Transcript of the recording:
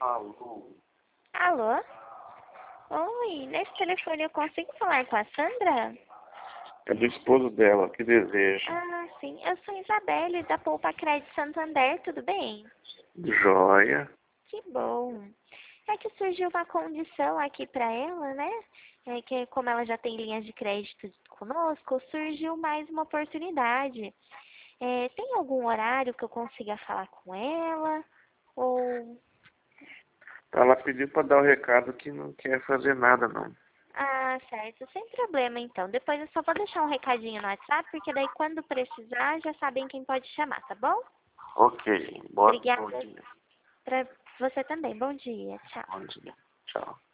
Alô? Alô? Oi, nesse telefone eu consigo falar com a Sandra? É do esposo dela, que deseja. Ah, sim. Eu sou Isabelle, da Poupa Crédito Santander, tudo bem? Joia. Que bom. É que surgiu uma condição aqui para ela, né? É que como ela já tem linhas de crédito conosco, surgiu mais uma oportunidade. Tem algum horário que eu consiga falar com ela? Ou... Ela pediu pra dar o recado que não quer fazer nada, não. Ah, certo. Sem problema, então. Depois eu só vou deixar um recadinho no WhatsApp, porque daí quando precisar já sabem quem pode chamar, tá bom? Ok. Bom Obrigada dia. para você também. Bom dia. Tchau. Bom dia. Tchau.